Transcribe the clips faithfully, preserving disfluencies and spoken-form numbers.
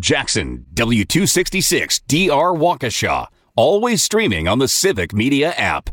Jackson, W two sixty-six D R Waukesha. Always streaming on the Civic Media app.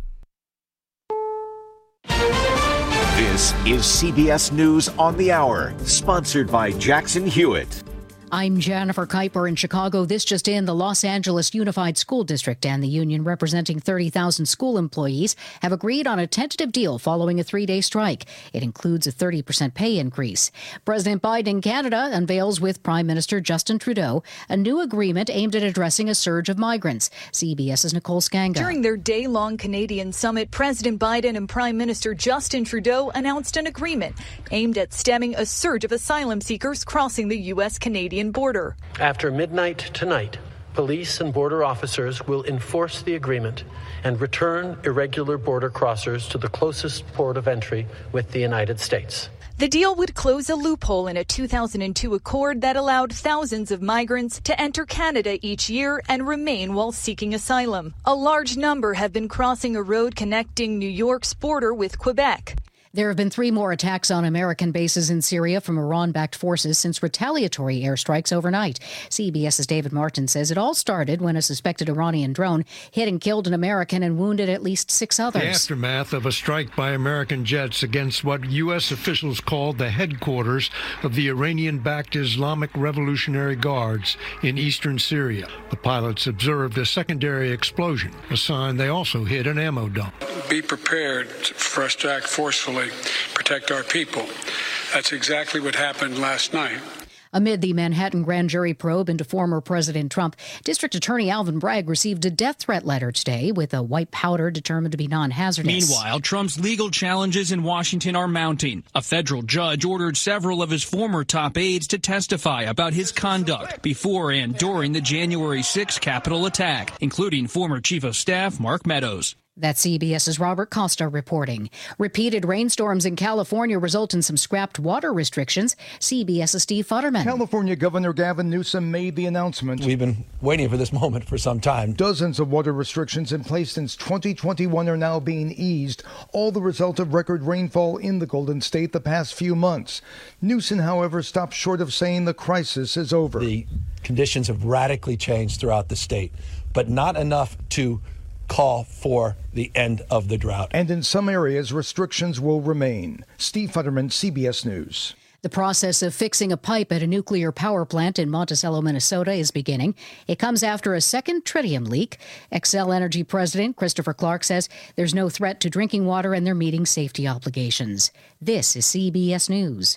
This is C B S News on the Hour, sponsored by Jackson Hewitt. I'm Jennifer Kuiper in Chicago. This just in, the Los Angeles Unified School District and the union representing thirty thousand school employees have agreed on a tentative deal following a three-day strike. It includes a thirty percent pay increase. President Biden in Canada unveils with Prime Minister Justin Trudeau a new agreement aimed at addressing a surge of migrants. CBS's Nicole Skanga. During their day-long Canadian summit, President Biden and Prime Minister Justin Trudeau announced an agreement aimed at stemming a surge of asylum seekers crossing the U S Canadian border. After midnight tonight, police and border officers will enforce the agreement and return irregular border crossers to the closest port of entry with the United States. The deal would close a loophole in a two thousand two accord that allowed thousands of migrants to enter Canada each year and remain while seeking asylum. A large number have been crossing a road connecting New York's border with Quebec. There have been three more attacks on American bases in Syria from Iran-backed forces since retaliatory airstrikes overnight. CBS's David Martin says it all started when a suspected Iranian drone hit and killed an American and wounded at least six others. The aftermath of a strike by American jets against what U S officials called the headquarters of the Iranian-backed Islamic Revolutionary Guards in eastern Syria. The pilots observed a secondary explosion, a sign they also hit an ammo dump. Be prepared for us to act forcefully, protect our people. That's exactly what happened last night. Amid the Manhattan grand jury probe into former President Trump, District Attorney Alvin Bragg received a death threat letter today with a white powder determined to be non-hazardous. Meanwhile, Trump's legal challenges in Washington are mounting. A federal judge ordered several of his former top aides to testify about his conduct before and during the January sixth Capitol attack, including former Chief of Staff Mark Meadows. That's CBS's Robert Costa reporting. Repeated rainstorms in California result in some scrapped water restrictions. CBS's Steve Futterman. California Governor Gavin Newsom made the announcement. We've been waiting for this moment for some time. Dozens of water restrictions in place since twenty twenty-one are now being eased, all the result of record rainfall in the Golden State the past few months. Newsom, however, stopped short of saying the crisis is over. The conditions have radically changed throughout the state, but not enough to call for the end of the drought. And in some areas, restrictions will remain. Steve Futterman, C B S News. The process of fixing a pipe at a nuclear power plant in Monticello, Minnesota is beginning. It comes after a second tritium leak. Xcel Energy President Christopher Clark says there's no threat to drinking water and they're meeting safety obligations. This is C B S News.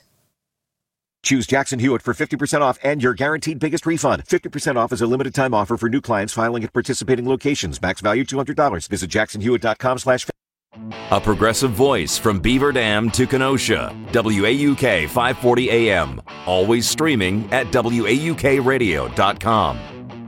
Choose Jackson Hewitt for fifty percent off and your guaranteed biggest refund. fifty percent off is a limited time offer for new clients filing at participating locations. Max value two hundred dollars. Visit jackson hewitt dot com slash. A progressive voice from Beaver Dam to Kenosha. W A U K five forty A M. Always streaming at W A U K radio dot com.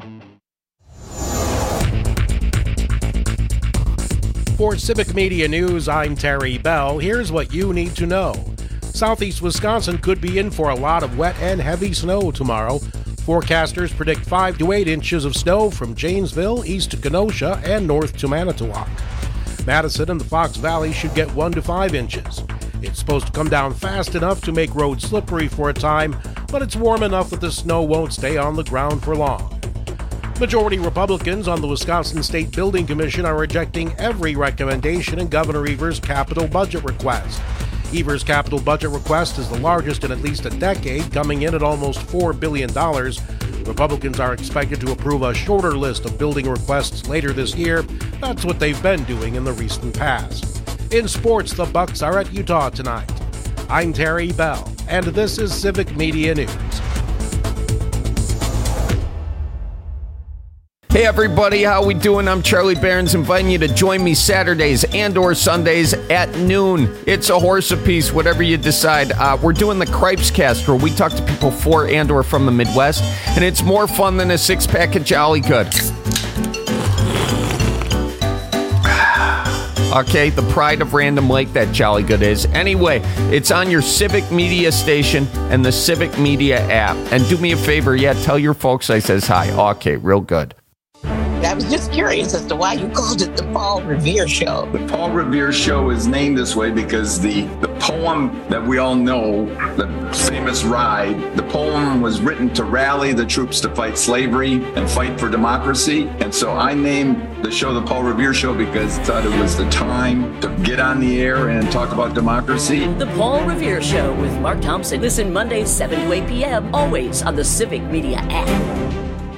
For Civic Media News, I'm Terry Bell. Here's what you need to know. Southeast Wisconsin could be in for a lot of wet and heavy snow tomorrow. Forecasters predict five to eight inches of snow from Janesville east to Kenosha and north to Manitowoc. Madison and the Fox Valley should get one to five inches. It's supposed to come down fast enough to make roads slippery for a time, but it's warm enough that the snow won't stay on the ground for long. Majority Republicans on the Wisconsin State Building Commission are rejecting every recommendation in Governor Evers' capital budget request. Evers' capital budget request is the largest in at least a decade, coming in at almost four billion dollars. Republicans are expected to approve a shorter list of building requests later this year. That's what they've been doing in the recent past. In sports, the Bucks are at Utah tonight. I'm Terry Bell, and this is Civic Media News. Hey everybody, how we doing? I'm Charlie Barons, inviting you to join me Saturdays and or Sundays at noon. It's a horse apiece, whatever you decide. Uh, we're doing the Cripes Cast, where we talk to people for and or from the Midwest, and it's more fun than a six-pack of Jolly Good. Okay, the pride of Random Lake, that Jolly Good is. Anyway, it's on your Civic Media station and the Civic Media app. And do me a favor, yeah, tell your folks I says hi. Okay, real good. I was just curious as to why you called it the Paul Revere Show. The Paul Revere Show is named this way because the, the poem that we all know, the famous Ride, the poem was written to rally the troops to fight slavery and fight for democracy. And so I named the show the Paul Revere Show because I thought it was the time to get on the air and talk about democracy. The Paul Revere Show with Mark Thompson. Listen Mondays, seven to eight p.m., always on the Civic Media app.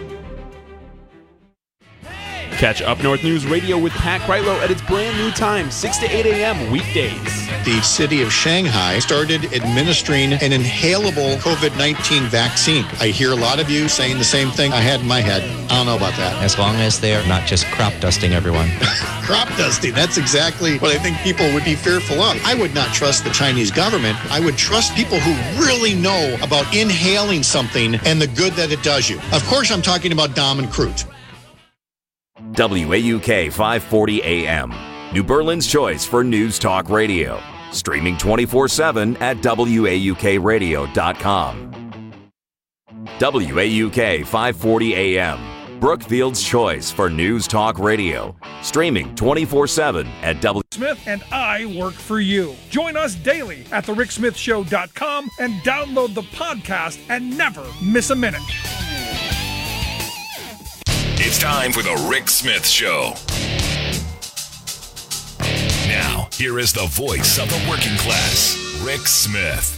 Catch Up North News Radio with Pat Kreitlow at its brand new time, six to eight a.m. weekdays. The city of Shanghai started administering an inhalable COVID nineteen vaccine. I hear a lot of you saying the same thing I had in my head. I don't know about that. As long as they're not just crop dusting everyone. Crop dusting, that's exactly what I think people would be fearful of. I would not trust the Chinese government. I would trust people who really know about inhaling something and the good that it does you. Of course, I'm talking about Dom and Crute. W A U K five forty A M, New Berlin's choice for news talk radio. Streaming twenty-four seven at W A U K radio dot com. W A U K five forty A M, Brookfield's choice for news talk radio. Streaming twenty-four seven at W. Smith and I work for you. Join us daily at the rick smith show dot com and download the podcast and never miss a minute. It's time for the Rick Smith Show. Now, here is the voice of the working class, Rick Smith.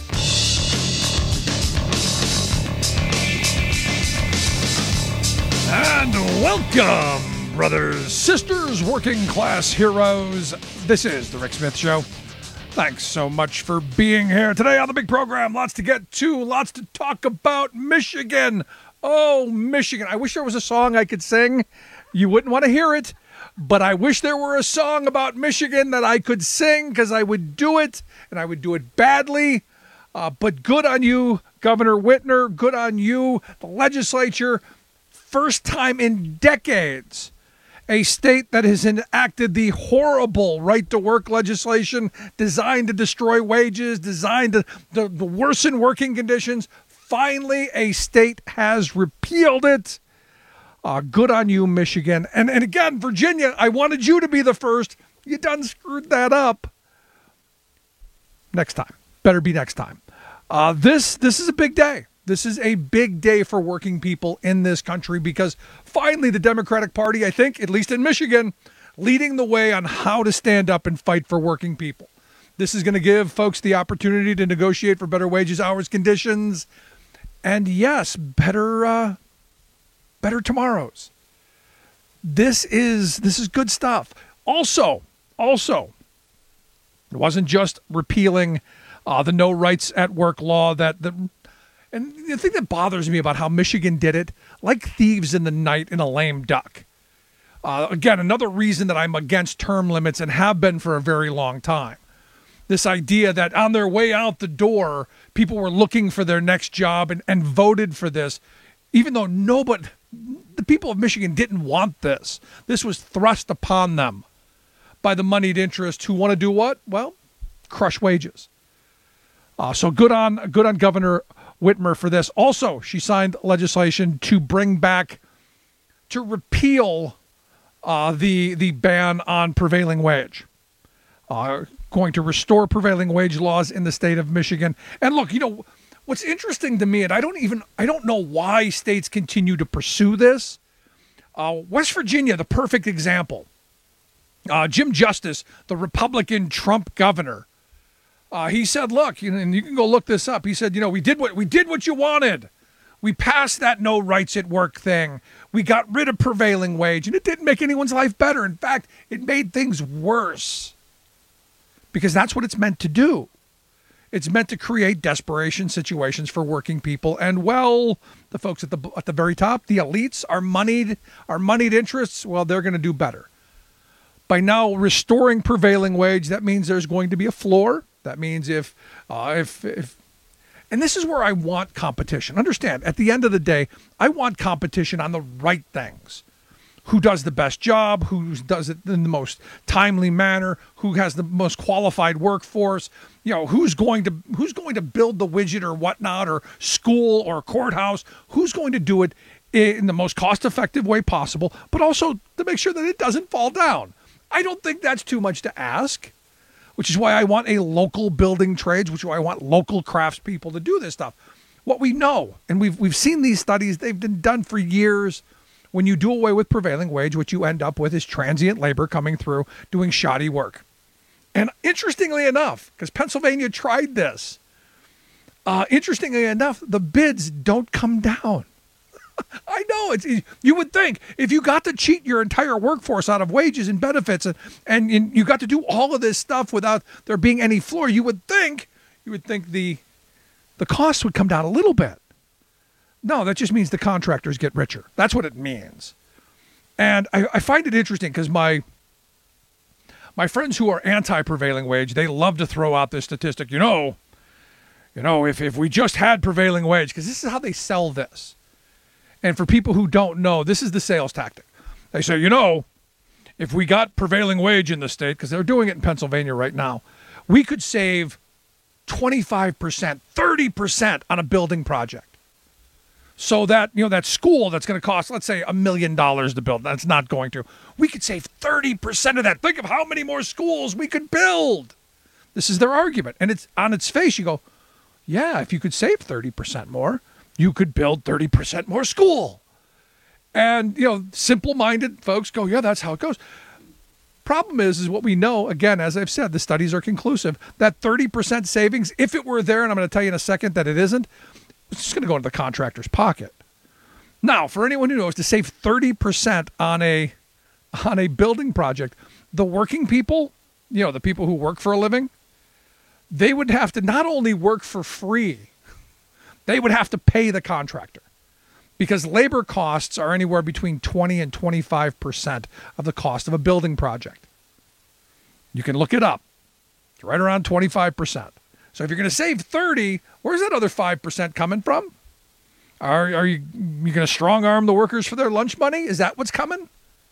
And welcome, brothers, sisters, working class heroes. This is the Rick Smith Show. Thanks so much for being here today on the big program. Lots to get to, lots to talk about. Michigan. Oh, Michigan. I wish there was a song I could sing. You wouldn't want to hear it, but I wish there were a song about Michigan that I could sing because I would do it, and I would do it badly. Uh, but good on you, Governor Whitmer. Good on you, the legislature. First time in decades, a state that has enacted the horrible right-to-work legislation designed to destroy wages, designed to, to, to worsen working conditions. Finally, a state has repealed it. Uh, good on you, Michigan. And and again, Virginia, I wanted you to be the first. You done screwed that up. Next time. Better be next time. Uh, this this is a big day. This is a big day for working people in this country because finally the Democratic Party, I think, at least in Michigan, leading the way on how to stand up and fight for working people. This is going to give folks the opportunity to negotiate for better wages, hours, conditions, and yes, better uh, better tomorrows. This is this is good stuff. Also, also, it wasn't just repealing uh, the no rights at work law that the and the thing that bothers me about how Michigan did it, like thieves in the night in a lame duck. Uh, again, another reason that I'm against term limits and have been for a very long time. This idea that on their way out the door, people were looking for their next job and, and voted for this, even though nobody, the people of Michigan didn't want this. This was thrust upon them by the moneyed interests who want to do what? Well, crush wages. Uh, so good on good on Governor Whitmer for this. Also, she signed legislation to bring back, to repeal uh, the the ban on prevailing wage. Uh, going to restore prevailing wage laws in the state of Michigan. And look, you know, what's interesting to me, and I don't even, I don't know why states continue to pursue this. Uh, West Virginia, the perfect example. Uh, Jim Justice, the Republican Trump governor, uh, he said, look, you know, and you can go look this up. He said, you know, we did what we did what you wanted. We passed that no rights at work thing. We got rid of prevailing wage, and it didn't make anyone's life better. In fact, it made things worse. Because that's what it's meant to do. It's meant to create desperation situations for working people. And, well, the folks at the at the very top, the elites, our moneyed, our moneyed interests, well, they're going to do better. By now restoring prevailing wage, that means there's going to be a floor. That means if, uh, if, if, and this is where I want competition. Understand, at the end of the day, I want competition on the right things. Who does the best job, who does it in the most timely manner, who has the most qualified workforce, you know, who's going to who's going to build the widget or whatnot, or school or courthouse, who's going to do it in the most cost-effective way possible, but also to make sure that it doesn't fall down. I don't think that's too much to ask, which is why I want a local building trades, which is why I want local craftspeople to do this stuff. What we know, and we've we've seen these studies, they've been done for years. When you do away with prevailing wage, what you end up with is transient labor coming through doing shoddy work. And interestingly enough, because Pennsylvania tried this, uh, interestingly enough, the bids don't come down. I know. It's you would think if you got to cheat your entire workforce out of wages and benefits and, and you got to do all of this stuff without there being any floor, you would think you would think the the cost would come down a little bit. No, that just means the contractors get richer. That's what it means. And I, I find it interesting because my my friends who are anti-prevailing wage, they love to throw out this statistic. You know, you know, if, if we just had prevailing wage, because this is how they sell this. And for people who don't know, this is the sales tactic. They say, you know, if we got prevailing wage in the state, because they're doing it in Pennsylvania right now, we could save twenty-five percent, thirty percent on a building project. So that, you know, that school that's going to cost, let's say, a million dollars to build, that's not going to. We could save thirty percent of that. Think of how many more schools we could build. This is their argument. And it's on its face, you go, yeah, if you could save thirty percent more, you could build thirty percent more school. And, you know, simple-minded folks go, yeah, that's how it goes. Problem is, is what we know, again, as I've said, the studies are conclusive, that thirty percent savings, if it were there, and I'm going to tell you in a second that it isn't, it's just going to go into the contractor's pocket. Now, for anyone who knows, to save thirty percent on a on a building project, the working people, you know, the people who work for a living, they would have to not only work for free, they would have to pay the contractor because labor costs are anywhere between twenty and twenty-five percent of the cost of a building project. You can look it up. It's right around twenty-five percent. So if you're going to save thirty, where's that other five percent coming from? Are, are you, you going to strong arm the workers for their lunch money? Is that what's coming?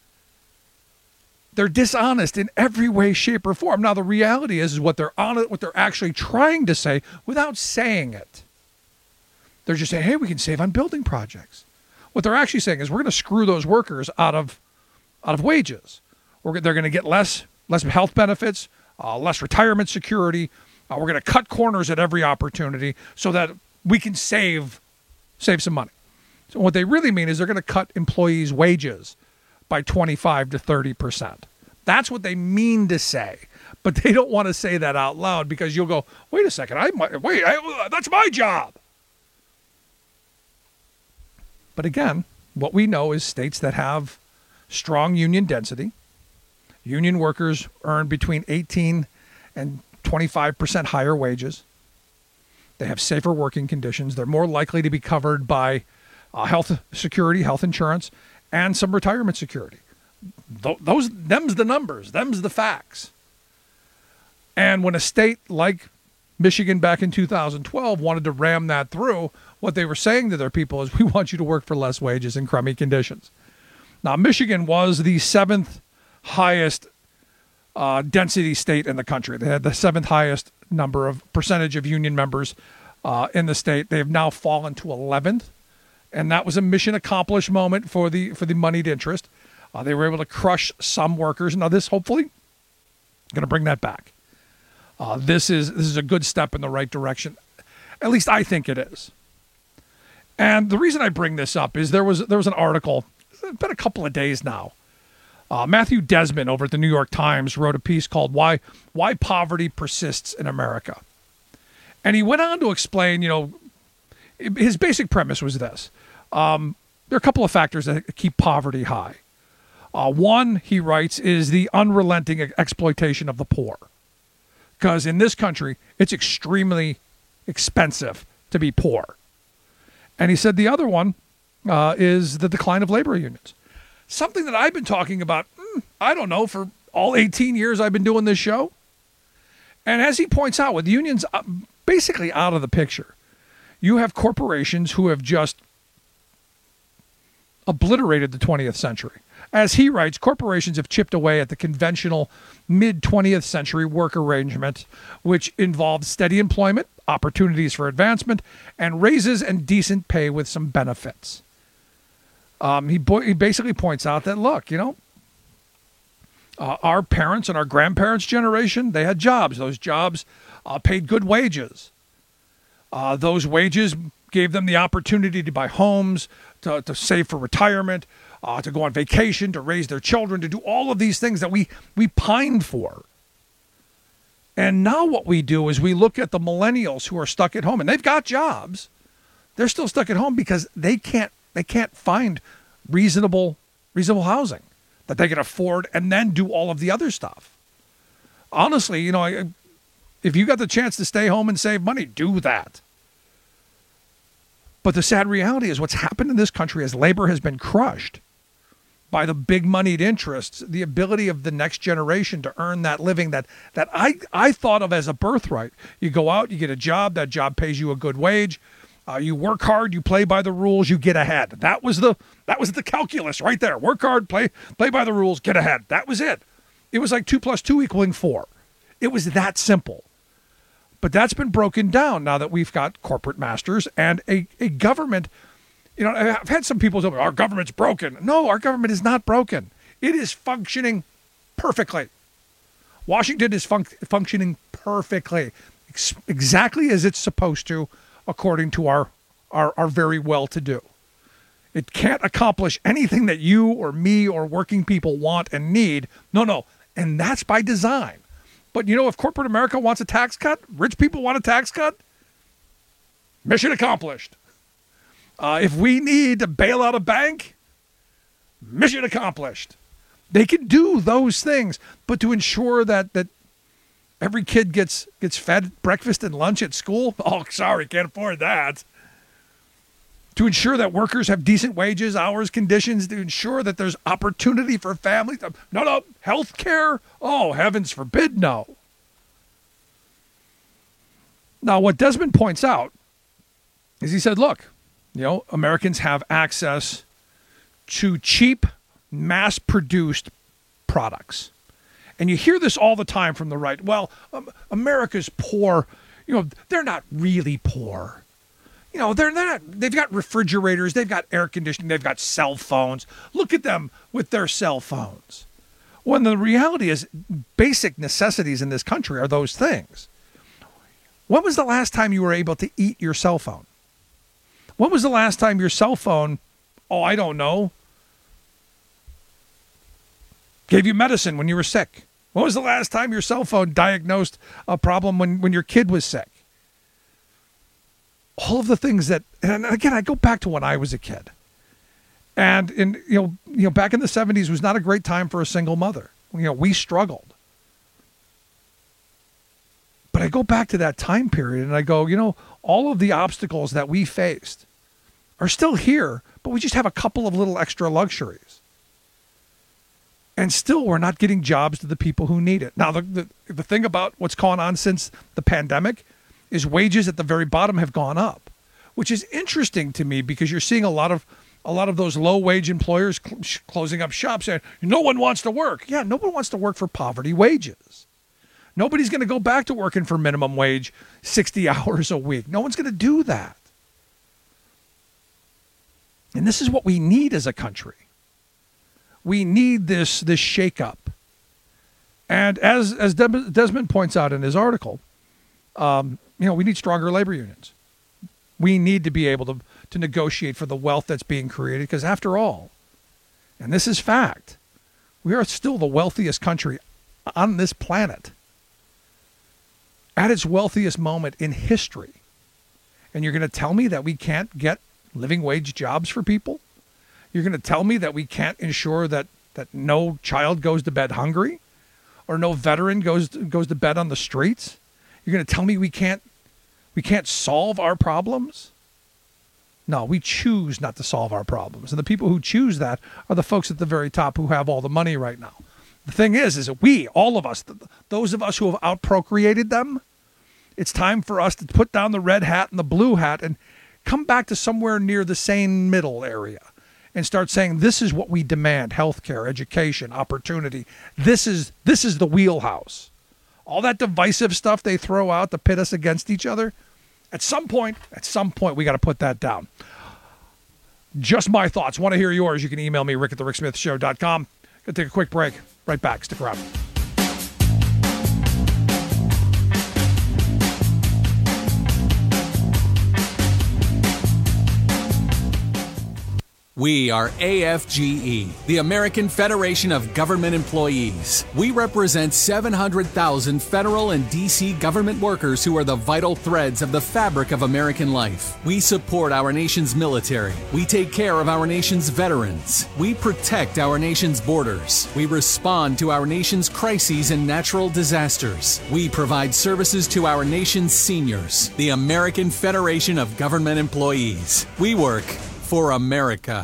They're dishonest in every way, shape, or form. Now, the reality is, is what they're on it, what they're actually trying to say without saying it. They're just saying, hey, we can save on building projects. What they're actually saying is we're going to screw those workers out of out of wages. We're, they're going to get less, less health benefits, uh, less retirement security. Uh, we're going to cut corners at every opportunity so that we can save save some money. So what they really mean is they're going to cut employees' wages by twenty-five to thirty percent. That's what they mean to say. But they don't want to say that out loud because you'll go, wait a second, I might, wait, I, that's my job. But again, what we know is states that have strong union density, union workers earn between eighteen and twenty-five percent higher wages. They have safer working conditions. They're more likely to be covered by uh, health security, health insurance, and some retirement security. Th- those, them's the numbers. Them's the facts. And when a state like Michigan back in two thousand twelve wanted to ram that through, what they were saying to their people is, we want you to work for less wages and crummy conditions. Now, Michigan was the seventh highest Uh, density state in the country. They had the seventh highest number of percentage of union members uh, in the state. They have now fallen to eleventh, and that was a mission accomplished moment for the for the moneyed interest. Uh, they were able to crush some workers. Now this hopefully going to bring that back. Uh, this is this is a good step in the right direction. At least I think it is. And the reason I bring this up is there was there was an article. It's been a couple of days now. Uh, Matthew Desmond over at the New York Times wrote a piece called Why Why Poverty Persists in America. And he went on to explain, you know, his basic premise was this. Um, there are a couple of factors that keep poverty high. Uh, one, he writes, is the unrelenting exploitation of the poor. Because in this country, it's extremely expensive to be poor. And he said the other one uh, is the decline of labor unions. Something that I've been talking about, mm, I don't know, for all eighteen years I've been doing this show. And as he points out, with unions basically out of the picture, you have corporations who have just obliterated the twentieth century. As he writes, corporations have chipped away at the conventional mid-twentieth century work arrangement, which involved steady employment, opportunities for advancement, and raises and decent pay with some benefits. Um, he, bo- he basically points out that, look, you know, uh, our parents and our grandparents' generation, they had jobs. Those jobs uh, paid good wages. Uh, those wages gave them the opportunity to buy homes, to, to save for retirement, uh, to go on vacation, to raise their children, to do all of these things that we, we pined for. And now what we do is we look at the millennials who are stuck at home, and they've got jobs. They're still stuck at home because they can't they can't find reasonable reasonable housing that they can afford and then do all of the other stuff. Honestly, you know, if you got the chance to stay home and save money, do that. But the sad reality is what's happened in this country as labor has been crushed by the big moneyed interests, the ability of the next generation to earn that living that that I, I thought of as a birthright. You go out, you get a job, that job pays you a good wage. Uh, you work hard, you play by the rules, you get ahead. That was the that was the calculus right there. Work hard, play play by the rules, get ahead. That was it. It was like two plus two equaling four. It was that simple. But that's been broken down now that we've got corporate masters and a, a government. You know, I've had some people tell me, our government's broken. No, our government is not broken. It is functioning perfectly. Washington is fun- functioning perfectly, ex- exactly as it's supposed to, according to our, our, our very well-to-do. It can't accomplish anything that you or me or working people want and need. No, no. And that's by design. But, you know, if corporate America wants a tax cut, rich people want a tax cut, mission accomplished. Uh, if we need to bail out a bank, mission accomplished. They can do those things, but to ensure that that every kid gets gets fed breakfast and lunch at school, oh, sorry, can't afford that. To ensure that workers have decent wages, hours, conditions, to ensure that there's opportunity for families. No, no, health care? Oh, heavens forbid, no. Now, what Desmond points out is he said, look, you know, Americans have access to cheap, mass-produced products. And you hear this all the time from the right. Well, um, America's poor. You know, they're not really poor. You know, they're not. They've got refrigerators. They've got air conditioning. They've got cell phones. Look at them with their cell phones. When the reality is basic necessities in this country are those things. When was the last time you were able to eat your cell phone? When was the last time your cell phone, oh, I don't know, gave you medicine when you were sick? When was the last time your cell phone diagnosed a problem when, when your kid was sick? All of the things that, and again, I go back to when I was a kid. And in you know, you know, back in the seventies was not a great time for a single mother. You know, we struggled. But I go back to that time period and I go, you know, all of the obstacles that we faced are still here, but we just have a couple of little extra luxuries. And still we're not getting jobs to the people who need it. Now, the, the, the thing about what's gone on since the pandemic is wages at the very bottom have gone up, which is interesting to me because you're seeing a lot of a lot of those low-wage employers cl- closing up shops saying, no one wants to work. Yeah, no one wants to work for poverty wages. Nobody's going to go back to working for minimum wage sixty hours a week. No one's going to do that. And this is what we need as a country. We need this this shakeup. And as as De- Desmond points out in his article, um, you know, we need stronger labor unions. We need to be able to, to negotiate for the wealth that's being created because after all, and this is fact, we are still the wealthiest country on this planet. At its wealthiest moment in history. And you're going to tell me that we can't get living wage jobs for people? You're going to tell me that we can't ensure that, that no child goes to bed hungry or no veteran goes goes to bed on the streets? You're going to tell me we can't we can't solve our problems? No, we choose not to solve our problems. And the people who choose that are the folks at the very top who have all the money right now. The thing is, is that we, all of us, those of us who have outprocreated them, it's time for us to put down the red hat and the blue hat and come back to somewhere near the sane middle area and start saying, this is what we demand: healthcare, education, opportunity. This is this is the wheelhouse. All that divisive stuff they throw out to pit us against each other, at some point, at some point, we got to put that down. Just my thoughts. Want to hear yours? You can email me, rick at the rick smith show dot com. Going to take a quick break. Right back. Stick around. We are A F G E, the American Federation of Government Employees. We represent seven hundred thousand federal and D C government workers who are the vital threads of the fabric of American life. We support our nation's military. We take care of our nation's veterans. We protect our nation's borders. We respond to our nation's crises and natural disasters. We provide services to our nation's seniors. The American Federation of Government Employees. We work for America.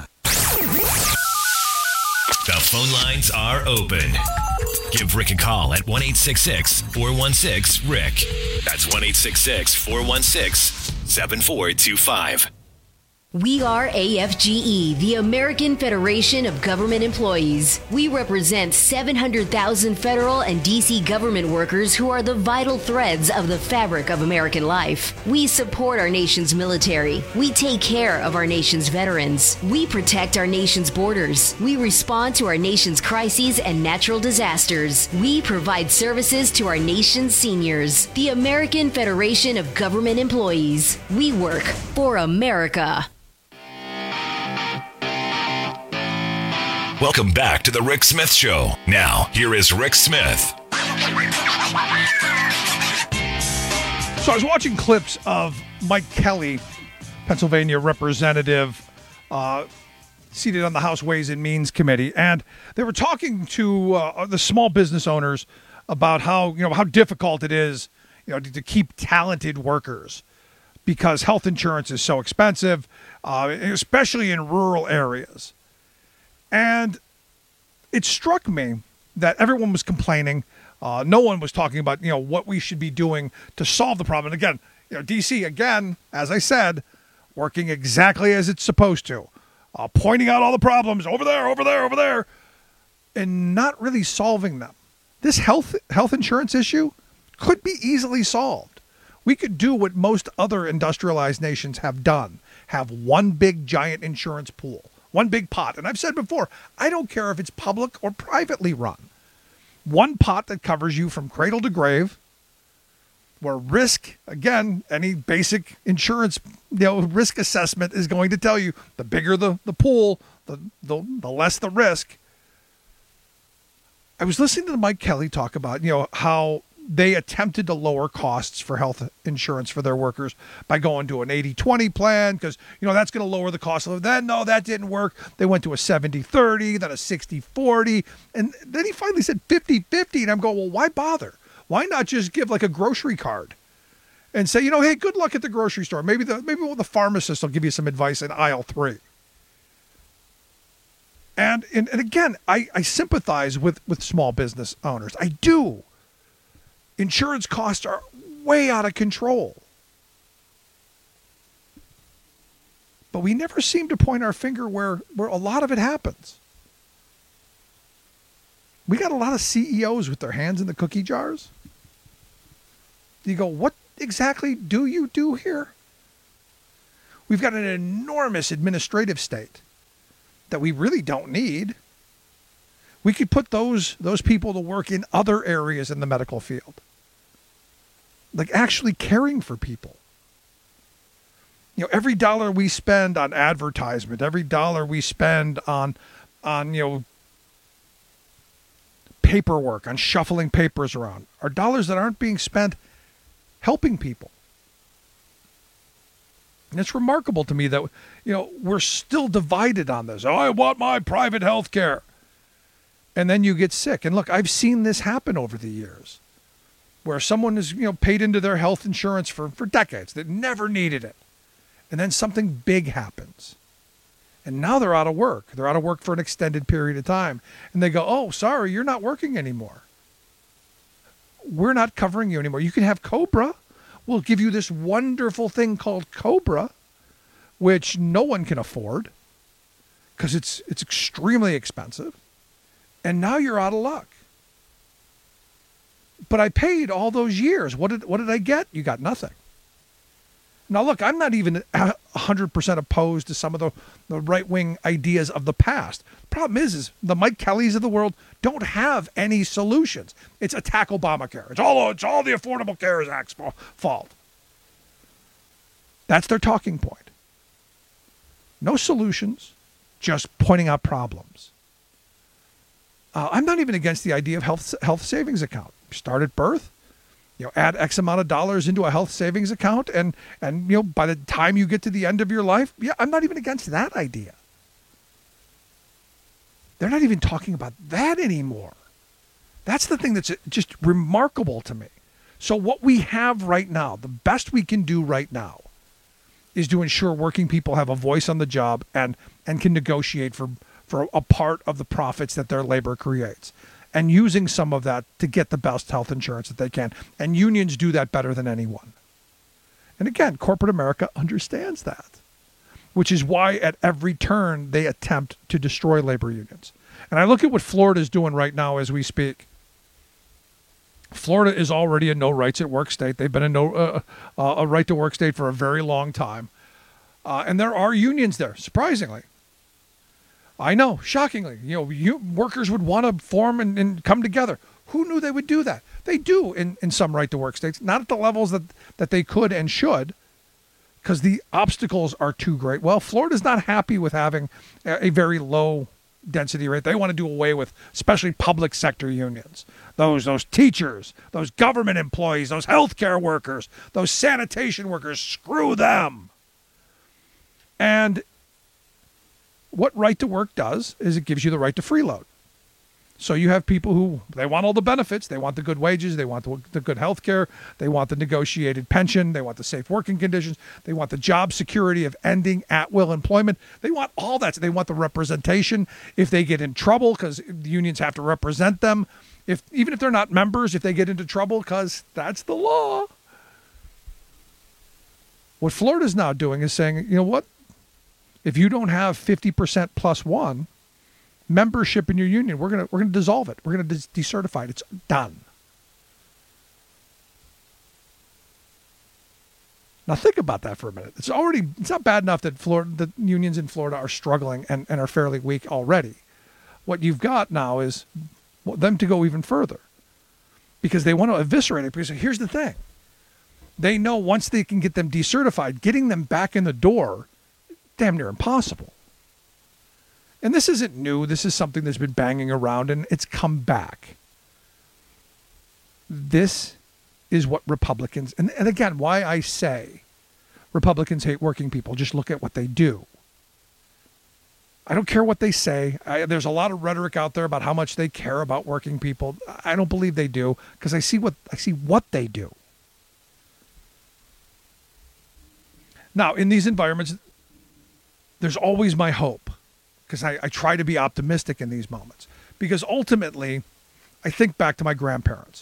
The phone lines are open. Give Rick a call at one eight six six, four one six, R I C K. That's one eight six six, four one six, seven four two five. We are A F G E, the American Federation of Government Employees. We represent seven hundred thousand federal and D C government workers who are the vital threads of the fabric of American life. We support our nation's military. We take care of our nation's veterans. We protect our nation's borders. We respond to our nation's crises and natural disasters. We provide services to our nation's seniors. The American Federation of Government Employees. We work for America. Welcome back to the Rick Smith Show. Now, here is Rick Smith. So I was watching clips of Mike Kelly, Pennsylvania representative, uh, seated on the House Ways and Means Committee, and they were talking to uh, the small business owners about how, you know, how difficult it is, you know, to, to keep talented workers because health insurance is so expensive, uh, especially in rural areas. And it struck me that everyone was complaining. Uh, no one was talking about, you know, what we should be doing to solve the problem. And again, you know, D C, again, as I said, working exactly as it's supposed to, uh, pointing out all the problems over there, over there, over there, and not really solving them. This health health insurance issue could be easily solved. We could do what most other industrialized nations have done, have one big giant insurance pool. One big pot. And I've said before, I don't care if it's public or privately run. One pot that covers you from cradle to grave, where risk, again, any basic insurance, you know, risk assessment is going to tell you the bigger the, the pool, the, the the less the risk. I was listening to Mike Kelly talk about, you know, how they attempted to lower costs for health insurance for their workers by going to an eighty twenty plan because, you know, that's going to lower the cost of that. No, that didn't work. They went to a seventy thirty, then a sixty forty, and then he finally said fifty fifty, and I'm going, well, why bother? Why not just give like a grocery card and say, you know, hey, good luck at the grocery store. Maybe the maybe the pharmacist will give you some advice in aisle three. And and, and again, I, I sympathize with, with small business owners. I do. Insurance costs are way out of control. But we never seem to point our finger where, where a lot of it happens. We got a lot of C E Os with their hands in the cookie jars. You go, what exactly do you do here? We've got an enormous administrative state that we really don't need. We could put those those people to work in other areas in the medical field. Like actually caring for people. You know, every dollar we spend on advertisement, every dollar we spend on on, you know, paperwork, on shuffling papers around, are dollars that aren't being spent helping people. And it's remarkable to me that, you know, we're still divided on this. Oh, I want my private health care. And then you get sick. And look, I've seen this happen over the years where someone is, you know, paid into their health insurance for, for decades that never needed it. And then something big happens. And now they're out of work. They're out of work for an extended period of time. And they go, oh, sorry, you're not working anymore. We're not covering you anymore. You can have COBRA. We'll give you this wonderful thing called COBRA, which no one can afford because it's it's extremely expensive. And now you're out of luck. But I paid all those years. What did what did I get? You got nothing. Now, look, I'm not even one hundred percent opposed to some of the, the right-wing ideas of the past. The problem is, is the Mike Kellys of the world don't have any solutions. It's attack Obamacare. It's all, it's all the Affordable Care Act's fault. That's their talking point. No solutions, just pointing out problems. Uh, I'm not even against the idea of health health savings account. Start at birth, you know, add X amount of dollars into a health savings account, and and you know, by the time you get to the end of your life, yeah, I'm not even against that idea. They're not even talking about that anymore. That's the thing that's just remarkable to me. So what we have right now, the best we can do right now, is to ensure working people have a voice on the job and and can negotiate for for a part of the profits that their labor creates, and using some of that to get the best health insurance that they can. And unions do that better than anyone. And again, corporate America understands that, which is why at every turn they attempt to destroy labor unions. And I look at what Florida is doing right now as we speak. Florida is already a no rights at work state. They've been a no uh, uh, a right to work state for a very long time. Uh, and there are unions there, surprisingly. I know, shockingly, you know, you, workers would want to form and, and come together. Who knew they would do that? They do in, in some right to work states, not at the levels that, that they could and should, because the obstacles are too great. Well, Florida's not happy with having a, a very low density rate. They want to do away with especially public sector unions. Those those teachers, those government employees, those healthcare workers, those sanitation workers, screw them. And what right to work does is it gives you the right to freeload. So you have people who, they want all the benefits, they want the good wages, they want the, the good health care, they want the negotiated pension, they want the safe working conditions, they want the job security of ending at-will employment, they want all that. They want the representation if they get in trouble, because the unions have to represent them, if even if they're not members, if they get into trouble, because that's the law. What Florida's now doing is saying, you know what, if you don't have fifty percent plus one membership in your union, we're gonna we're gonna dissolve it. We're gonna des- decertify it. It's done. Now think about that for a minute. It's already it's not bad enough that Florida, the unions in Florida are struggling and, and are fairly weak already. What you've got now is them to go even further, because they want to eviscerate it. Because here's the thing: they know once they can get them decertified, getting them back in the door, damn near impossible. And this isn't new. This is something that's been banging around, and it's come back. This is what Republicans, and, and again, why I say Republicans hate working people. Just look at what they do. I don't care what they say. I, there's a lot of rhetoric out there about how much they care about working people. I don't believe they do, because I see what I see what they do. Now, in these environments, there's always my hope, because I, I try to be optimistic in these moments, because ultimately I think back to my grandparents.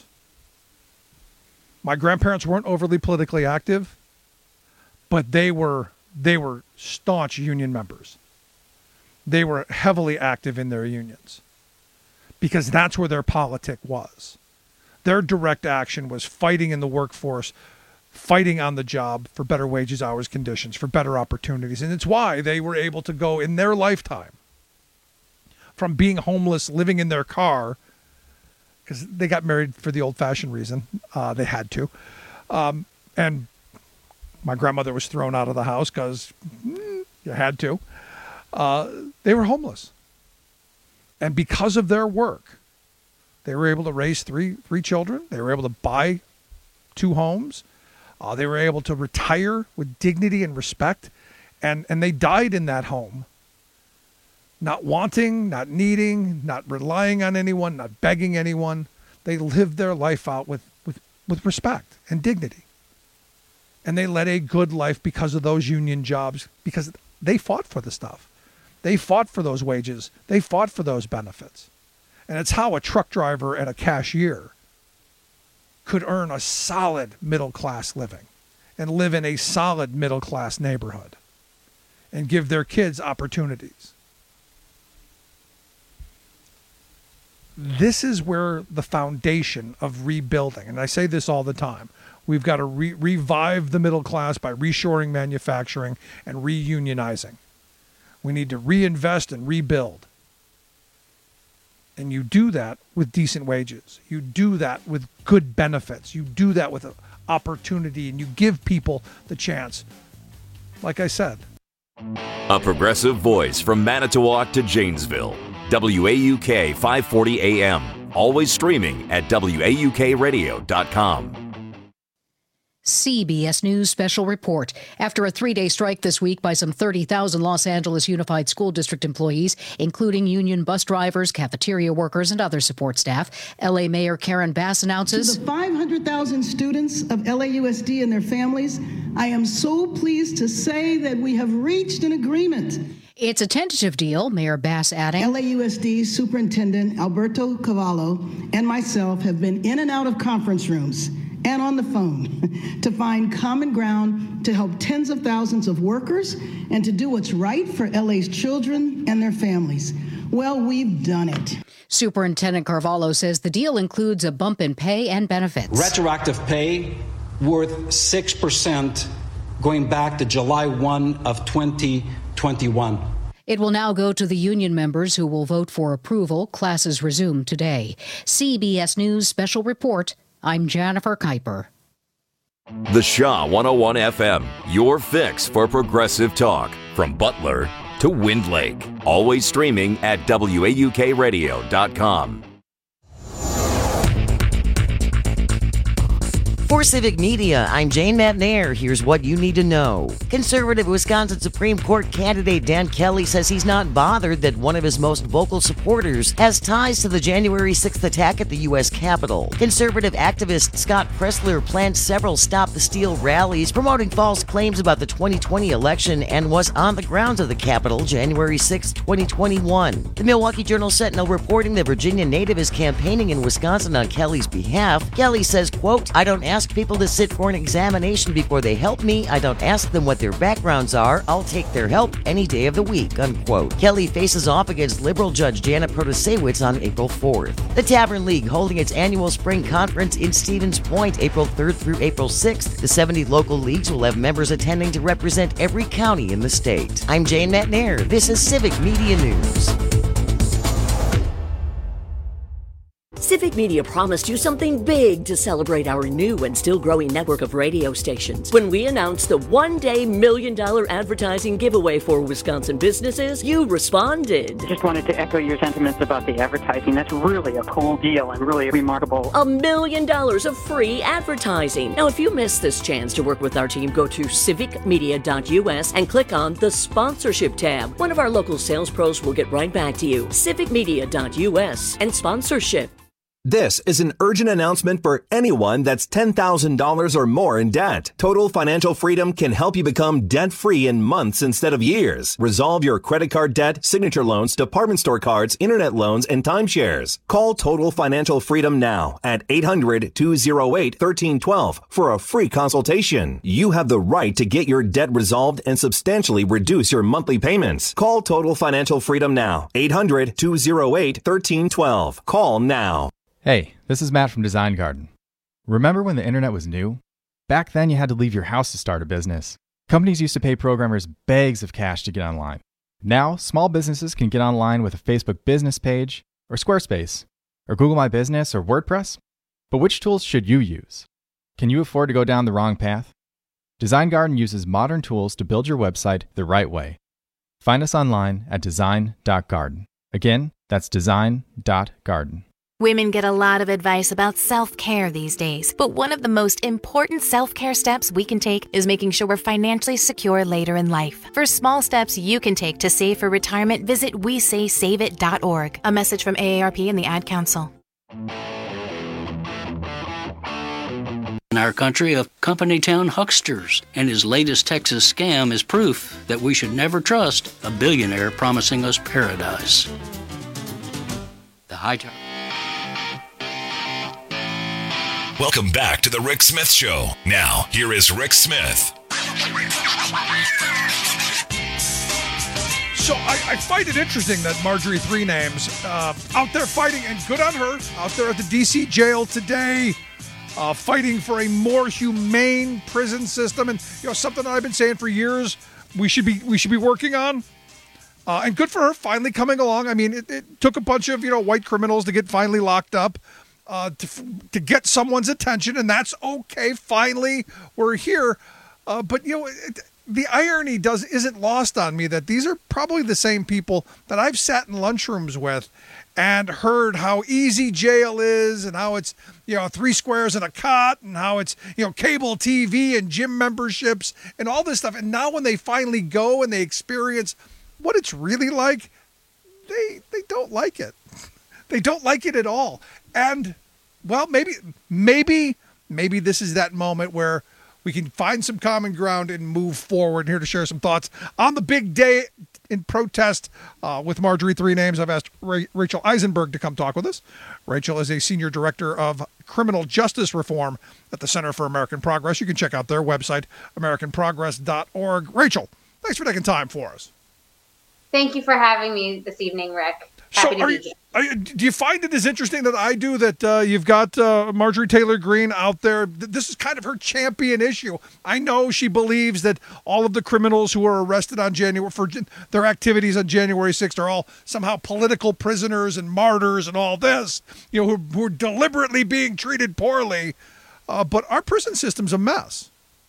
My grandparents weren't overly politically active, but they were they were staunch union members. They were heavily active in their unions, because that's where their politic was. Their direct action was fighting in the workforce, fighting on the job for better wages, hours, conditions, for better opportunities. And it's why they were able to go in their lifetime from being homeless, living in their car, because they got married for the old-fashioned reason. Uh, they had to. Um, and my grandmother was thrown out of the house because mm, you had to. Uh, they were homeless. And because of their work, they were able to raise three three children. They were able to buy two homes. Uh, they were able to retire with dignity and respect, and, and they died in that home, not wanting, not needing, not relying on anyone, not begging anyone. They lived their life out with, with, with respect and dignity. And they led a good life because of those union jobs, because they fought for the stuff. They fought for those wages. They fought for those benefits. And it's how a truck driver and a cashier could earn a solid middle-class living and live in a solid middle-class neighborhood and give their kids opportunities. This is where the foundation of rebuilding, and I say this all the time, we've got to re- revive the middle class by reshoring manufacturing and reunionizing. We need to reinvest and rebuild. And you do that with decent wages. You do that with good benefits. You do that with an opportunity, and you give people the chance. Like I said. A progressive voice from Manitowoc to Janesville. W A U K five forty A M. Always streaming at W A U K radio dot com. C B S News special report. After a three-day strike this week by some thirty thousand Los Angeles Unified School District employees, including union bus drivers, cafeteria workers, and other support staff, L A Mayor Karen Bass announces... To the five hundred thousand students of L A U S D and their families, I am so pleased to say that we have reached an agreement. It's a tentative deal, Mayor Bass adding. L A U S D Superintendent Alberto Cavallo and myself have been in and out of conference rooms and on the phone to find common ground to help tens of thousands of workers and to do what's right for L A's children and their families. Well, we've done it. Superintendent Carvalho says the deal includes a bump in pay and benefits. Retroactive pay worth six percent going back to July first of twenty twenty-one. It will now go to the union members who will vote for approval. Classes resume today. C B S News Special Report. I'm Jennifer Kuiper. The Shaw one oh one F M, your fix for progressive talk. From Butler to Wind Lake. Always streaming at W A U K radio dot com. For Civic Media, I'm Jane Matnair. Here's what you need to know. Conservative Wisconsin Supreme Court candidate Dan Kelly says he's not bothered that one of his most vocal supporters has ties to the January sixth attack at the U S Capitol. Conservative activist Scott Pressler planned several Stop the Steal rallies promoting false claims about the twenty twenty election and was on the grounds of the Capitol January sixth, twenty twenty-one. The Milwaukee Journal-Sentinel reporting the Virginia native is campaigning in Wisconsin on Kelly's behalf. Kelly says, quote, I don't ask people to sit for an examination before they help me. I don't ask them what their backgrounds are. I'll take their help any day of the week, unquote. Kelly faces off against liberal judge Janet Protasewicz on April fourth. The Tavern League holding its annual spring conference in Stevens Point April third through April sixth. The seventy local leagues will have members attending to represent every county in the state. I'm Jane Matnair. This is Civic Media News. Civic Media promised you something big to celebrate our new and still growing network of radio stations. When we announced the one-day million dollar advertising giveaway for Wisconsin businesses, you responded. Just wanted to echo your sentiments about the advertising. That's really a cool deal and really remarkable. A million dollars of free advertising. Now, if you missed this chance to work with our team, go to civic media dot U S and click on the sponsorship tab. One of our local sales pros will get right back to you. civic media dot U S and sponsorship. This is an urgent announcement for anyone that's ten thousand dollars or more in debt. Total Financial Freedom can help you become debt-free in months instead of years. Resolve your credit card debt, signature loans, department store cards, internet loans, and timeshares. Call Total Financial Freedom now at eight hundred, two oh eight, one three one two for a free consultation. You have the right to get your debt resolved and substantially reduce your monthly payments. Call Total Financial Freedom now. eight hundred, two oh eight, one three one two. Call now. Hey, this is Matt from Design Garden. Remember when the internet was new? Back then you had to leave your house to start a business. Companies used to pay programmers bags of cash to get online. Now, small businesses can get online with a Facebook business page, or Squarespace, or Google My Business, or WordPress. But which tools should you use? Can you afford to go down the wrong path? Design Garden uses modern tools to build your website the right way. Find us online at design dot garden. Again, that's design dot garden. Women get a lot of advice about self-care these days, but one of the most important self-care steps we can take is making sure we're financially secure later in life. For small steps you can take to save for retirement, visit we say save it dot org. A message from A A R P and the Ad Council. In our country of company town hucksters, and his latest Texas scam is proof that we should never trust a billionaire promising us paradise. The high tower. Welcome back to the Rick Smith Show. Now, here is Rick Smith. So I, I find it interesting that Marjorie Three Names uh, out there fighting, and good on her, out there at the D C jail today, uh, fighting for a more humane prison system, and you know something that I've been saying for years we should be we should be working on. Uh, and good for her finally coming along. I mean, it, it took a bunch of you know white criminals to get finally locked up, uh, to to get someone's attention, and that's okay. Finally, we're here. Uh, but you know. It, The irony does isn't lost on me that these are probably the same people that I've sat in lunchrooms with and heard how easy jail is and how it's, you know, three squares and a cot and how it's, you know, cable T V and gym memberships and all this stuff. And now when they finally go and they experience what it's really like, they they don't like it. They don't like it at all. And, well, maybe maybe maybe this is that moment where we can find some common ground and move forward. Here to share some thoughts on the big day in protest uh, with Marjorie Three Names. I've asked Ra- Rachel Eisenberg to come talk with us. Rachel is a senior director of criminal justice reform at the Center for American Progress. You can check out their website, american progress dot org. Rachel, thanks for taking time for us. Thank you for having me this evening, Rick. Happy So to are be you, here. are you, do you find it as interesting that I do that uh, you've got uh, Marjorie Taylor Greene out there? This is kind of her champion issue. I know she believes that all of the criminals who were arrested on January for their activities on January sixth are all somehow political prisoners and martyrs and all this, you know, who, who are deliberately being treated poorly. Uh, but our prison system's a mess.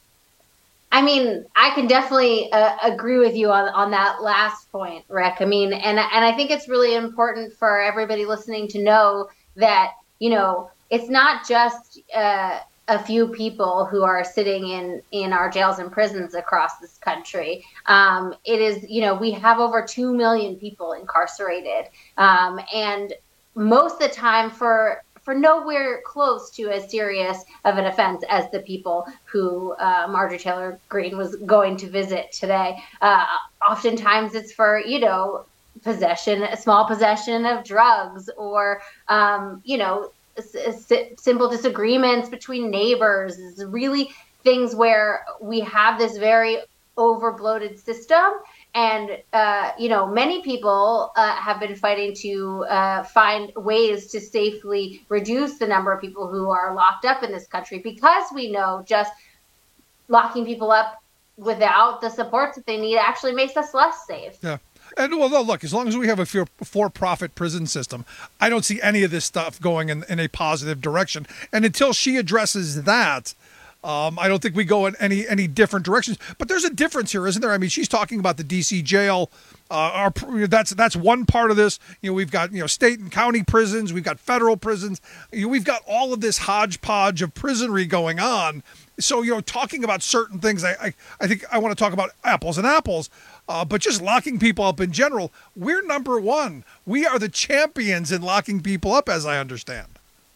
I mean, I can definitely uh, agree with you on, on that last point, Rick. I mean, and and I think it's really important for everybody listening to know that, you know, it's not just uh, a few people who are sitting in, in our jails and prisons across this country. Um, it is, you know, we have over two million people incarcerated. Um, and most of the time for for nowhere close to as serious of an offense as the people who uh, Marjorie Taylor Greene was going to visit today. Uh, oftentimes it's for, you know, possession, a small possession of drugs or, um, you know, s- s- simple disagreements between neighbors, really things where we have this very overbloated system. And, uh, you know, many people uh, have been fighting to uh, find ways to safely reduce the number of people who are locked up in this country, because we know just locking people up without the supports that they need actually makes us less safe. Yeah. And well, look, as long as we have a for-profit prison system, I don't see any of this stuff going in, in a positive direction. And until she addresses that, Um, I don't think we go in any any different directions. But there's a difference here, isn't there? I mean, she's talking about the D C jail. Uh, our, that's that's one part of this. You know, we've got you know state and county prisons. We've got federal prisons. You know, we've got all of this hodgepodge of prisonry going on. So you know, talking about certain things, I I, I think I want to talk about apples and apples. Uh, but just locking people up in general, we're number one. We are the champions in locking people up, as I understand.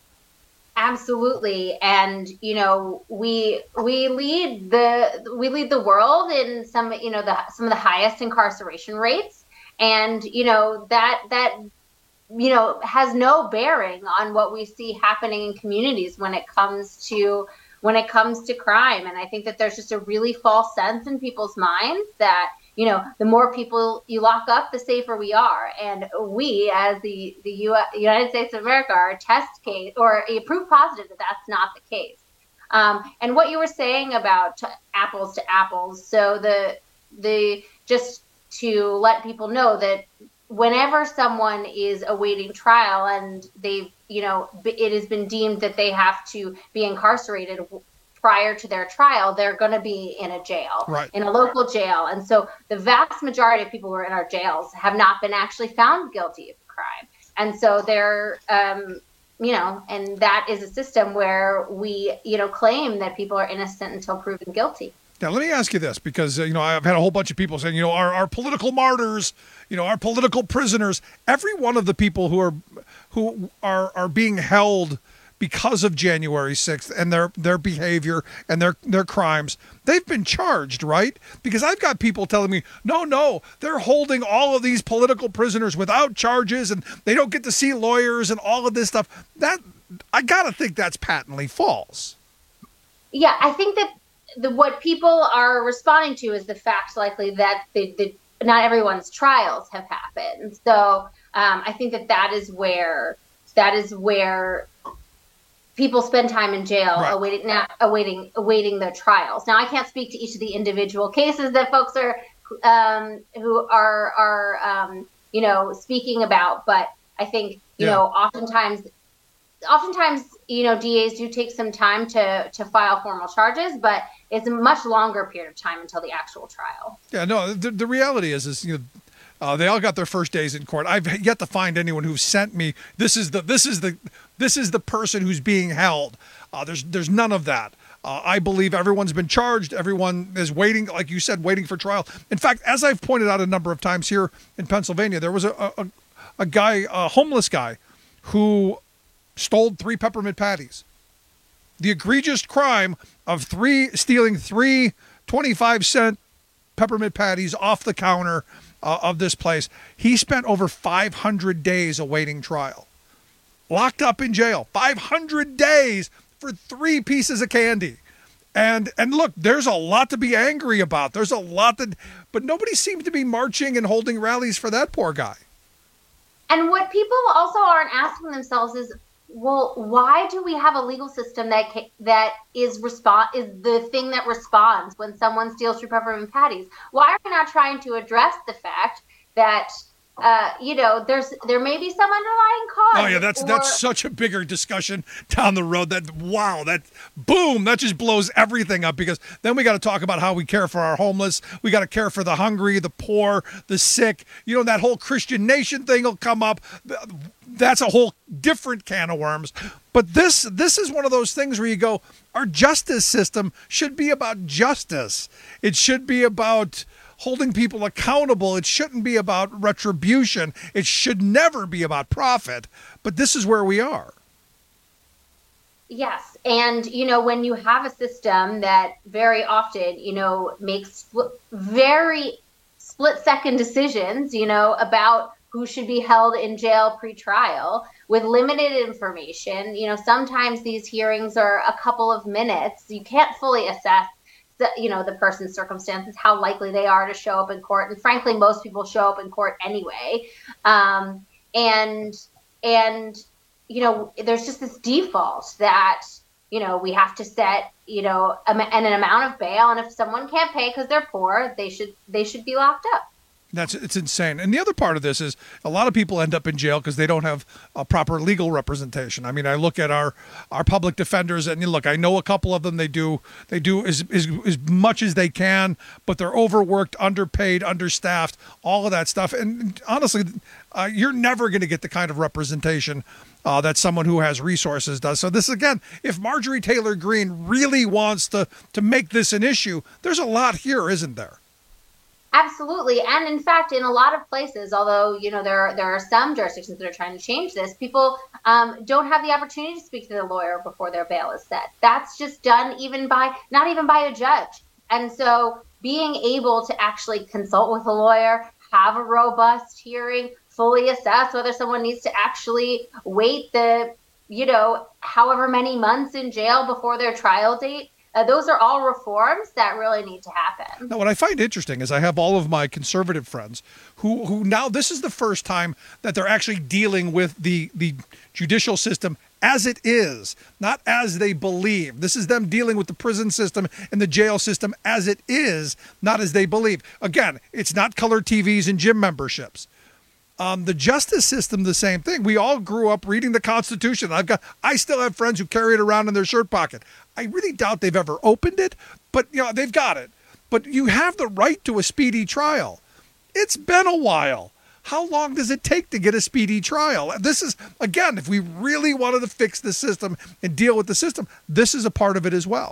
Absolutely. And, you know, we we lead the we lead the world in some, you know, the some of the highest incarceration rates. And, you know, that that, you know, has no bearing on what we see happening in communities when it comes to when it comes to crime. And I think that there's just a really false sense in people's minds that, you know, the more people you lock up, the safer we are. And we, as the, the U S, United States of America, are a test case or a proof positive that that's not the case. Um, and what you were saying about t- apples to apples. So the the just to let people know that whenever someone is awaiting trial and they've, you know, it has been deemed that they have to be incarcerated prior to their trial, they're going to be in a jail, right. in a local jail. And so the vast majority of people who are in our jails have not been actually found guilty of a crime. And so they're, um, you know, and that is a system where we, you know, claim that people are innocent until proven guilty. Now, let me ask you this, because, uh, you know, I've had a whole bunch of people saying, you know, our, our political martyrs, you know, our political prisoners, every one of the people who are who are, are being held because of January sixth and their, their behavior and their, their crimes, they've been charged, right? Because I've got people telling me, no, no, they're holding all of these political prisoners without charges and they don't get to see lawyers and all of this stuff. That, I got to think that's patently false. Yeah, I think that the, what people are responding to is the fact likely that the, the not everyone's trials have happened. So um, I think that that is where that is where people spend time in jail right. awaiting not awaiting awaiting their trials. Now I can't speak to each of the individual cases that folks are um, who are are um, you know speaking about, but I think you yeah. know oftentimes oftentimes you know D As do take some time to to file formal charges, but it's a much longer period of time until the actual trial. Yeah, no, the, the reality is, is you know, uh, they all got their first days in court. I've yet to find anyone who sent me, this is the this is the this is the person who's being held. Uh, there's there's none of that. Uh, I believe everyone's been charged. Everyone is waiting, like you said, waiting for trial. In fact, as I've pointed out a number of times here in Pennsylvania, there was a a, a guy, a homeless guy, who stole three peppermint patties. The egregious crime of three stealing three twenty-five cent peppermint patties off the counter uh, of this place. He spent over five hundred days awaiting trial. Locked up in jail. five hundred days for three pieces of candy. And and look, there's a lot to be angry about. There's a lot that, but nobody seems to be marching and holding rallies for that poor guy. And what people also aren't asking themselves is, well, why do we have a legal system that that is respond is the thing that responds when someone steals three peppermint patties? Why are we not trying to address the fact that uh, you know there's there may be some underlying cause? Oh yeah, that's or, that's such a bigger discussion down the road. That wow, that boom, that just blows everything up, because then we got to talk about how we care for our homeless. We got to care for the hungry, the poor, the sick. You know, that whole Christian nation thing will come up. That's a whole different can of worms. But this this is one of those things where you go, our justice system should be about justice. It should be about holding people accountable. It shouldn't be about retribution. It should never be about profit. But this is where we are. Yes. And, you know, when you have a system that very often, you know, makes very split second decisions, you know, about who should be held in jail pre-trial with limited information. You know, sometimes these hearings are a couple of minutes. You can't fully assess the, you know, the person's circumstances, how likely they are to show up in court. And frankly, most people show up in court anyway. Um, and, and, you know, there's just this default that, you know, we have to set, you know, a, an amount of bail. And if someone can't pay because they're poor, they should, they should be locked up. That's it's insane. And the other part of this is a lot of people end up in jail because they don't have a proper legal representation. I mean, I look at our our public defenders, and look, I know a couple of them. They do they do as as, as much as they can, but they're overworked, underpaid, understaffed, all of that stuff. And honestly, uh, you're never going to get the kind of representation uh, that someone who has resources does. So this, again, if Marjorie Taylor Greene really wants to to make this an issue, there's a lot here, isn't there? Absolutely. And in fact, in a lot of places, although, you know, there are, there are some jurisdictions that are trying to change this, people um, don't have the opportunity to speak to the lawyer before their bail is set. That's just done even by, not even by a judge. And so being able to actually consult with a lawyer, have a robust hearing, fully assess whether someone needs to actually wait the, you know, however many months in jail before their trial date, Uh, those are all reforms that really need to happen. Now, what I find interesting is I have all of my conservative friends who, who now this is the first time that they're actually dealing with the, the judicial system as it is, not as they believe. This is them dealing with the prison system and the jail system as it is, not as they believe. Again, it's not color T Vs and gym memberships. Um, the justice system, the same thing. We all grew up reading the Constitution. I've got, I still have friends who carry it around in their shirt pocket. I really doubt they've ever opened it, but you know, they've got it. But you have the right to a speedy trial. It's been a while. How long does it take to get a speedy trial? This is, again, if we really wanted to fix the system and deal with the system, this is a part of it as well.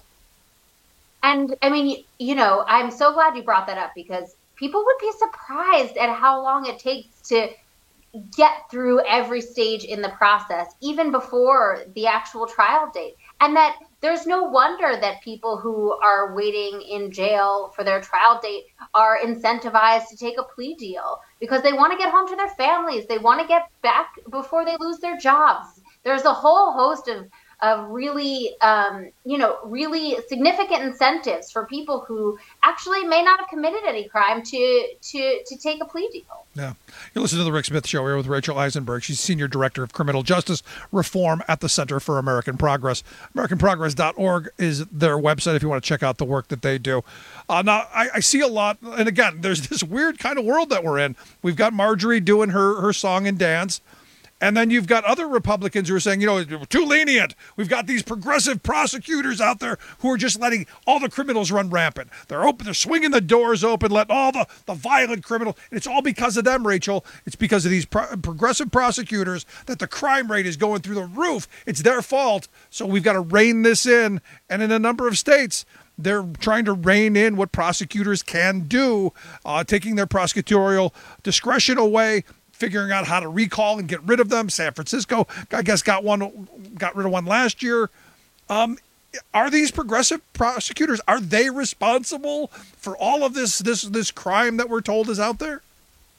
And I mean, you know, I'm so glad you brought that up, because people would be surprised at how long it takes to get through every stage in the process, even before the actual trial date. And that there's no wonder that people who are waiting in jail for their trial date are incentivized to take a plea deal, because they want to get home to their families. They want to get back before they lose their jobs. There's a whole host of, of really, um, you know, really significant incentives for people who actually may not have committed any crime to to to take a plea deal. Yeah. You listen to the Rick Smith Show here with Rachel Eisenberg. She's Senior Director of Criminal Justice Reform at the Center for American Progress. American Progress dot org is their website if you want to check out the work that they do. Uh, now, I, I see a lot, and again, there's this weird kind of world that we're in. We've got Marjorie doing her, her song and dance. And then you've got other Republicans who are saying, you know, we're too lenient. We've got these progressive prosecutors out there who are just letting all the criminals run rampant. They're open, they're swinging the doors open, letting all the, the violent criminals. And it's all because of them, Rachel. It's because of these pro- progressive prosecutors that the crime rate is going through the roof. It's their fault. So we've got to rein this in. And in a number of states, they're trying to rein in what prosecutors can do, uh, taking their prosecutorial discretion away, figuring out how to recall and get rid of them. San Francisco, I guess, got one, got rid of one last year. Um, are these progressive prosecutors, are they responsible for all of this, this, this crime that we're told is out there?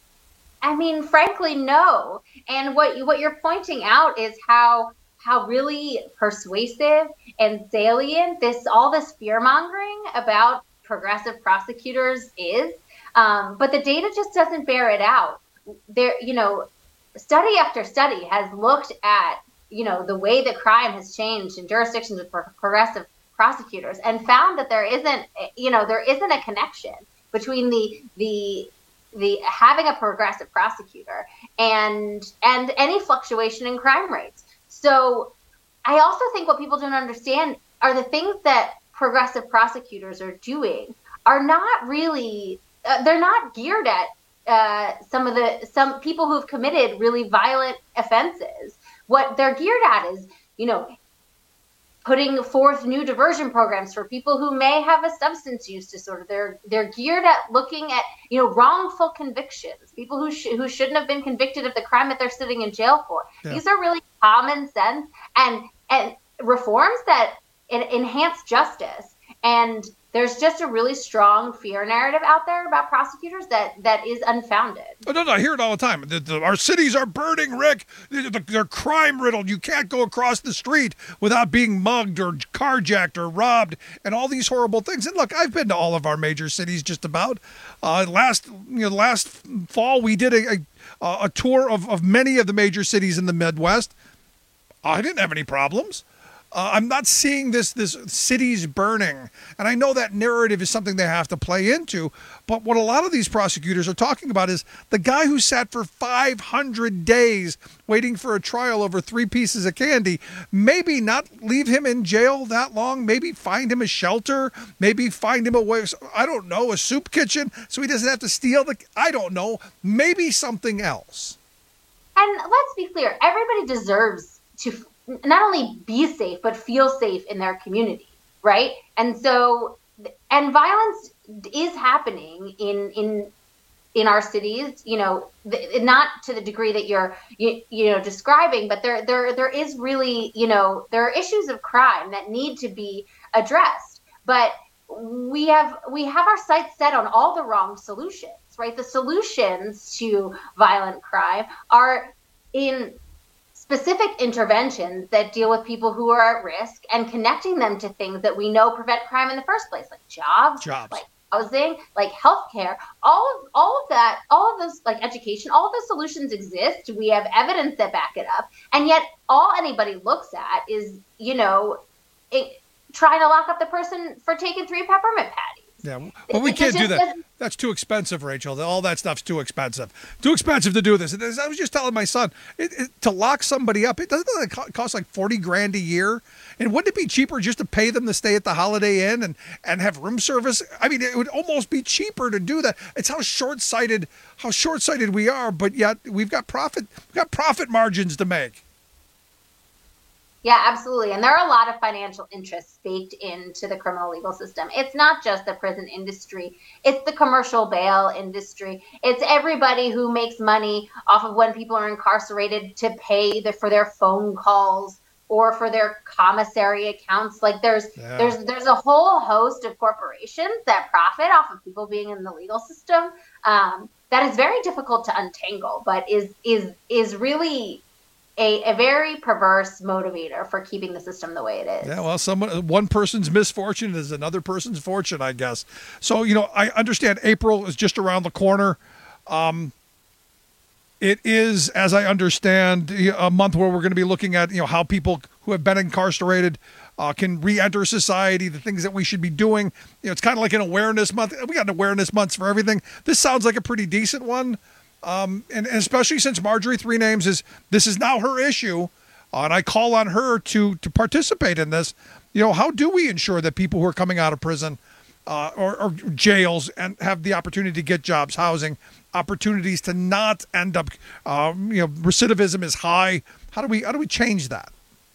I mean, frankly, no. And what you, what you're pointing out is how how really persuasive and salient this all this fear mongering about progressive prosecutors is. Um, but the data just doesn't bear it out. There, you know, study after study has looked at, you know, the way that crime has changed in jurisdictions with progressive prosecutors and found that there isn't, you know, there isn't a connection between the the the having a progressive prosecutor and and any fluctuation in crime rates. So I also think what people don't understand are the things that progressive prosecutors are doing are not really, uh, they're not geared at Uh, some of the some people who've committed really violent offenses. What they're geared at is, you know, putting forth new diversion programs for people who may have a substance use disorder. They're they're geared at looking at, you know, wrongful convictions, people who sh- who shouldn't have been convicted of the crime that they're sitting in jail for. Yeah. These are really common sense and and reforms that en- enhance justice. And there's just a really strong fear narrative out there about prosecutors that, that is unfounded. Oh, no, no, I hear it all the time. The, the, our cities are burning, Rick. They're, they're crime-riddled. You can't go across the street without being mugged or carjacked or robbed and all these horrible things. And look, I've been to all of our major cities just about. Uh, last you know, last fall, we did a, a, a tour of, of many of the major cities in the Midwest. I didn't have any problems. Uh, I'm not seeing this this cities burning. And I know that narrative is something they have to play into. But what a lot of these prosecutors are talking about is the guy who sat for five hundred days waiting for a trial over three pieces of candy, maybe not leave him in jail that long, maybe find him a shelter, maybe find him a way, I don't know, a soup kitchen so he doesn't have to steal the, I don't know, maybe something else. And let's be clear, everybody deserves to not only be safe, but feel safe in their community, right? And so, and violence is happening in in in our cities, you know, th- not to the degree that you're, you, you know, describing, but there there there is really, you know, there are issues of crime that need to be addressed. But we have we have our sights set on all the wrong solutions, right? The solutions to violent crime are in specific interventions that deal with people who are at risk and connecting them to things that we know prevent crime in the first place, like jobs, jobs. like housing, like healthcare, all of all of that, all of those, like education, all of those solutions exist. We have evidence that back it up, and yet all anybody looks at is, you know, it, trying to lock up the person for taking three peppermint patties. Yeah, well, we can't do that. That's too expensive, Rachel. All that stuff's too expensive. Too expensive to do this. As I was just telling my son, it, it, to lock somebody up, it doesn't it cost like forty grand a year. And wouldn't it be cheaper just to pay them to stay at the Holiday Inn and, and have room service? I mean, it would almost be cheaper to do that. It's how short-sighted how short-sighted we are, but yet we've got profit we've got profit margins to make. Yeah, absolutely. And there are a lot of financial interests baked into the criminal legal system. It's not just the prison industry. It's the commercial bail industry. It's everybody who makes money off of when people are incarcerated to pay the, for their phone calls or for their commissary accounts. Like there's yeah. there's there's a whole host of corporations that profit off of people being in the legal system. Um, that is very difficult to untangle, but is is is really a, a very perverse motivator for keeping the system the way it is. Yeah, well, someone, one person's misfortune is another person's fortune, I guess. So, you know, I understand April is just around the corner. Um, it is, as I understand, a month where we're going to be looking at, you know, how people who have been incarcerated uh, can re-enter society, the things that we should be doing. You know, it's kind of like an awareness month. We got an awareness month for everything. This sounds like a pretty decent one. Um, and, and especially since Marjorie Three Names is, this is now her issue, uh, and I call on her to to participate in this. You know, how do we ensure that people who are coming out of prison uh, or, or jails and have the opportunity to get jobs, housing, opportunities to not end up, um, you know, recidivism is high. How do we how do we change that?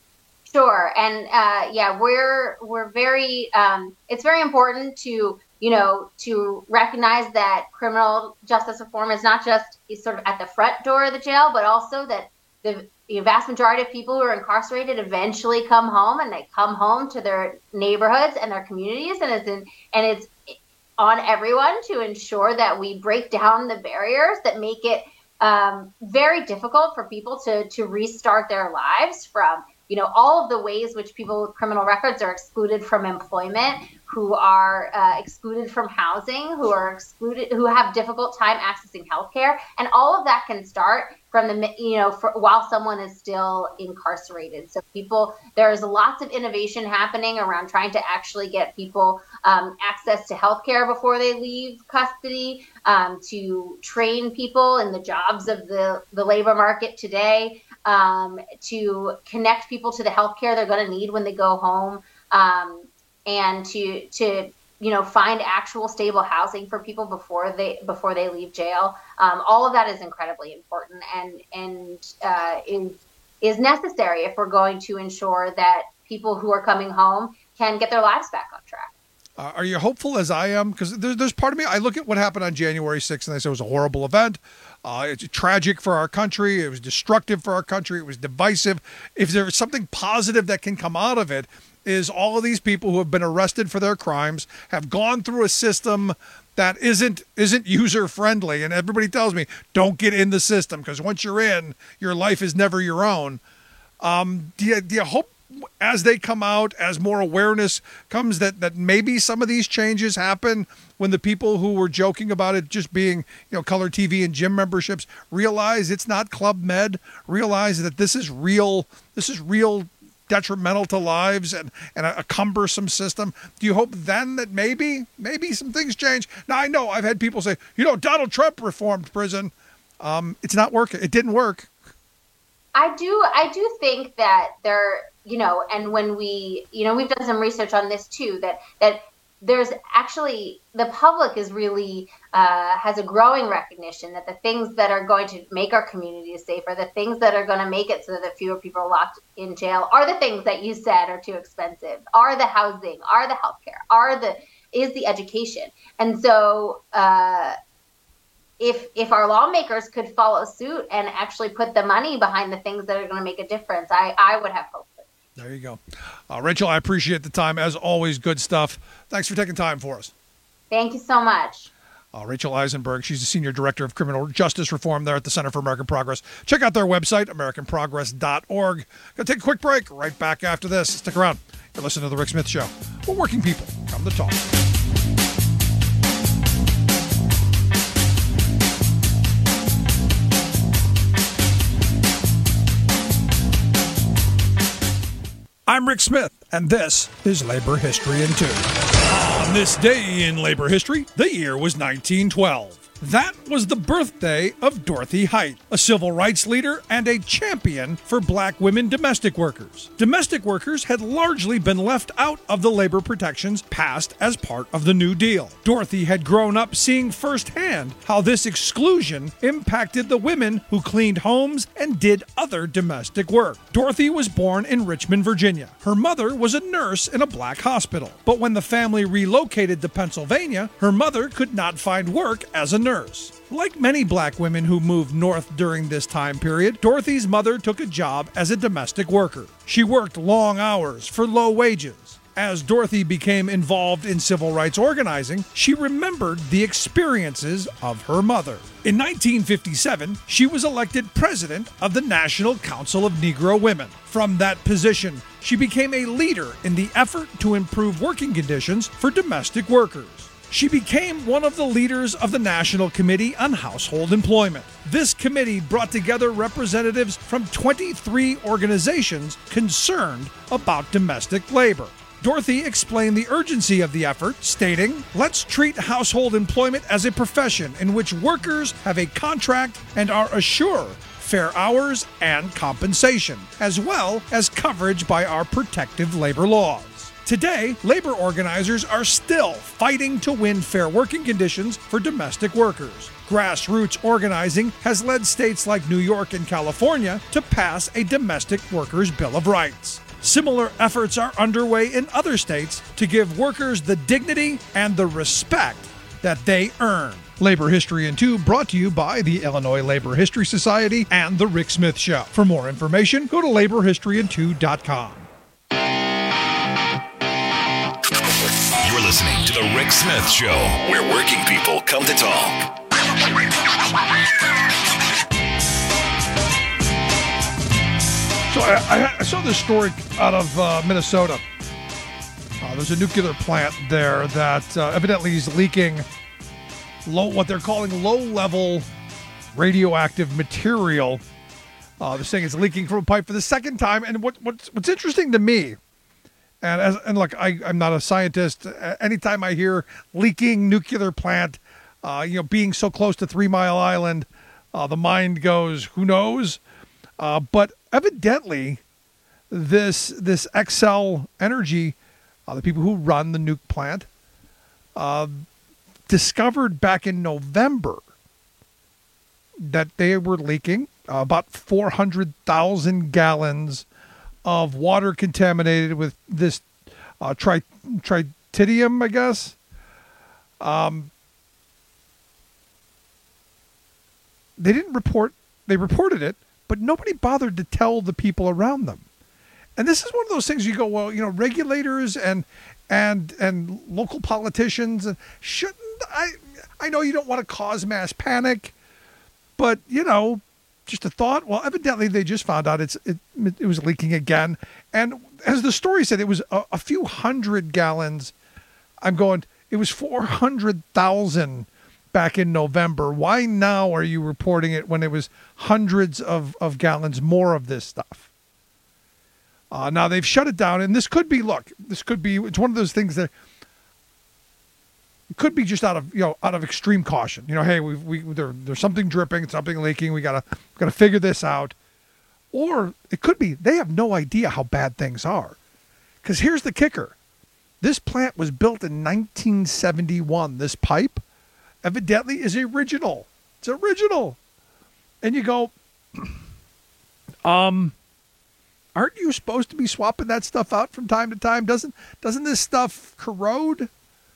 Sure, and uh, yeah, we're we're very. Um, it's very important to. you know, to recognize that criminal justice reform is not just is sort of at the front door of the jail, but also that the, the vast majority of people who are incarcerated eventually come home, and they come home to their neighborhoods and their communities. And it's in, and it's on everyone to ensure that we break down the barriers that make it um, very difficult for people to to restart their lives from, you know, all of the ways which people with criminal records are excluded from employment, who are uh, excluded from housing, who are excluded, who have difficult time accessing healthcare, and all of that can start from the, you know, for, while someone is still incarcerated. So people, there's lots of innovation happening around trying to actually get people um, access to healthcare before they leave custody, um, to train people in the jobs of the, the labor market today, um, to connect people to the healthcare they're going to need when they go home. Um, and to, to, you know, find actual stable housing for people before they, before they leave jail. Um, all of that is incredibly important and, and, uh, is, is necessary if we're going to ensure that people who are coming home can get their lives back on track. Uh, are you hopeful as I am? Because there's, there's part of me, I look at what happened on January sixth and I say it was a horrible event. Uh, it's tragic for our country. It was destructive for our country. It was divisive. If there's something positive that can come out of it, is all of these people who have been arrested for their crimes have gone through a system that isn't isn't user friendly. And everybody tells me, don't get in the system, because once you're in, your life is never your own. Um, do you, do you hope as they come out, as more awareness comes, that, that maybe some of these changes happen when the people who were joking about it just being, you know, color T V and gym memberships realize it's not Club Med, realize that this is real, this is real detrimental to lives and, and a, a cumbersome system? Do you hope then that maybe, maybe some things change? Now, I know I've had people say, you know, Donald Trump reformed prison. Um, it's not working. It didn't work. I do, I do think that there, you know, and when we, you know, we've done some research on this too, that, that there's actually, the public is really, uh, has a growing recognition that the things that are going to make our communities safer, the things that are going to make it so that fewer people are locked in jail are the things that you said are too expensive, are the housing, are the healthcare, are the, is the education. And so, uh, if, if our lawmakers could follow suit and actually put the money behind the things that are going to make a difference, I, I would have hope. There you go. Uh, Rachel, I appreciate the time. As always, good stuff. Thanks for taking time for us. Thank you so much. Uh, Rachel Eisenberg, she's the Senior Director of Criminal Justice Reform there at the Center for American Progress. Check out their website, american progress dot org. Gonna take a quick break. Right back after this. Stick around. You're listening to The Rick Smith Show. We're working people. Come to talk. I'm Rick Smith, and this is Labor History in Two. On this day in labor history, the year was nineteen twelve. That was the birthday of Dorothy Height, a civil rights leader and a champion for black women domestic workers. Domestic workers had largely been left out of the labor protections passed as part of the New Deal. Dorothy had grown up seeing firsthand how this exclusion impacted the women who cleaned homes and did other domestic work. Dorothy was born in Richmond, Virginia. Her mother was a nurse in a black hospital. But when the family relocated to Pennsylvania, her mother could not find work as a nurse. Like many black women who moved north during this time period, Dorothy's mother took a job as a domestic worker. She worked long hours for low wages. As Dorothy became involved in civil rights organizing, she remembered the experiences of her mother. In nineteen fifty-seven, she was elected president of the National Council of Negro Women. From that position, she became a leader in the effort to improve working conditions for domestic workers. She became one of the leaders of the National Committee on Household Employment. This committee brought together representatives from twenty-three organizations concerned about domestic labor. Dorothy explained the urgency of the effort, stating, "Let's treat household employment as a profession in which workers have a contract and are assured fair hours and compensation, as well as coverage by our protective labor laws." Today, labor organizers are still fighting to win fair working conditions for domestic workers. Grassroots organizing has led states like New York and California to pass a Domestic Workers' Bill of Rights. Similar efforts are underway in other states to give workers the dignity and the respect that they earn. Labor History in two brought to you by the Illinois Labor History Society and The Rick Smith Show. For more information, go to labor history in two dot com. You're listening to The Rick Smith Show, where working people come to talk. So I, I saw this story out of uh, Minnesota. Uh, there's a nuclear plant there that uh, evidently is leaking low, what they're calling low-level radioactive material. Uh, they're saying it's leaking from a pipe for the second time. And what, what's, what's interesting to me, and as, and look, I, I'm not a scientist. Anytime I hear leaking nuclear plant, uh, you know, being so close to Three Mile Island, uh, the mind goes, who knows? Uh, but evidently, this this Xcel Energy, uh, the people who run the nuke plant, uh, discovered back in November that they were leaking uh, about four hundred thousand gallons of water contaminated with this uh, tri- tritium, I guess. Um, they didn't report, they reported it, but nobody bothered to tell the people around them. And this is one of those things you go, well, you know, regulators and and and local politicians, shouldn't, I I know you don't want to cause mass panic, but, you know, just a thought. Well, evidently they just found out it's it, it was leaking again. And as the story said, it was a, a few hundred gallons. I'm going, it was four hundred thousand back in November. Why now are you reporting it when it was hundreds of, of gallons more of this stuff? Uh, now they've shut it down, and this could be, look, this could be, it's one of those things that could be just out of, you know, out of extreme caution. You know, hey, we we there, there's something dripping, something leaking. We gotta gotta figure this out. Or it could be they have no idea how bad things are. Because here's the kicker: this plant was built in nineteen seventy-one. This pipe, evidently, is original. It's original. And you go, um, aren't you supposed to be swapping that stuff out from time to time? Doesn't doesn't this stuff corrode?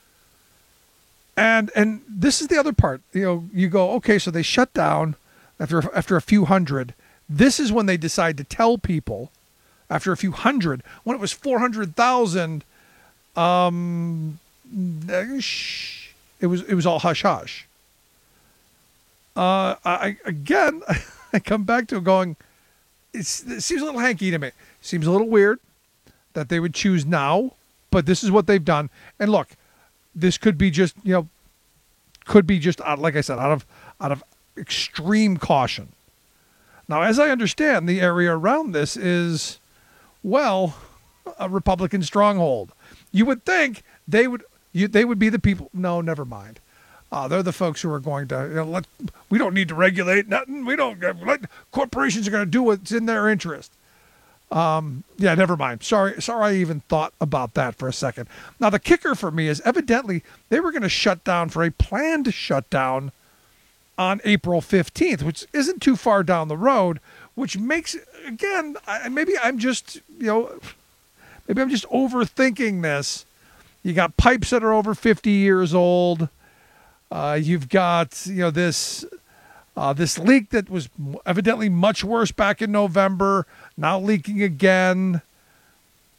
And and this is the other part. You know, you go, okay, so they shut down after after a few hundred. This is when they decide to tell people after a few hundred. When it was four hundred thousand, um, it was it was all hush hush. Uh, I again, I come back to going. It's, it seems a little hanky to me. Seems a little weird that they would choose now, but this is what they've done. And look, this could be just, you know, could be just out, like I said, out of out of extreme caution. Now, as I understand, the area around this is, well, a Republican stronghold. You would think they would you they would be the people. No, never mind. Uh, they're the folks who are going to, you know, let, we don't need to regulate nothing. We don't, let, corporations are going to do what's in their interest. Um, yeah, never mind. Sorry, sorry I even thought about that for a second. Now, the kicker for me is evidently they were going to shut down for a planned shutdown on April fifteenth, which isn't too far down the road, which makes, again, I, maybe I'm just, you know, maybe I'm just overthinking this. You got pipes that are over fifty years old. Uh, you've got, you know, this uh, this leak that was evidently much worse back in November, now leaking again.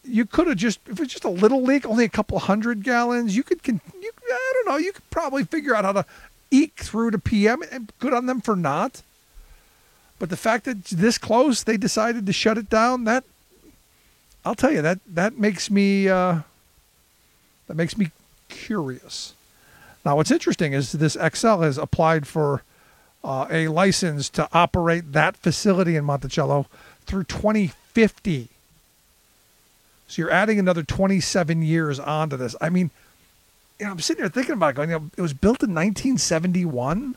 you could have just, if it's just a little leak, only a couple hundred gallons, you could, you, I don't know, you could probably figure out how to eke through to P M, and good on them for not. But the fact that this close, they decided to shut it down, that, I'll tell you, that, that makes me, uh, that makes me curious. Now, what's interesting is this Xcel has applied for uh, a license to operate that facility in Monticello through twenty fifty. So you're adding another twenty-seven years onto this. I mean, you know, I'm sitting here thinking about it, going, you know, it was built in nineteen seventy-one.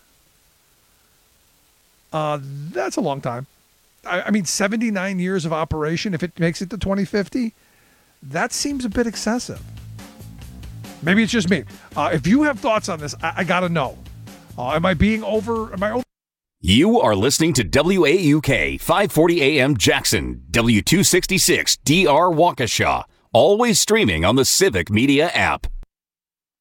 Uh, that's a long time. I, I mean, seventy-nine years of operation, if it makes it to twenty fifty, that seems a bit excessive. Maybe it's just me. Uh, if you have thoughts on this, I, I got to know. Uh, am I being over? Am I over? You are listening to W A U K five forty A M Jackson, W two sixty-six D R Waukesha, always streaming on the Civic Media app.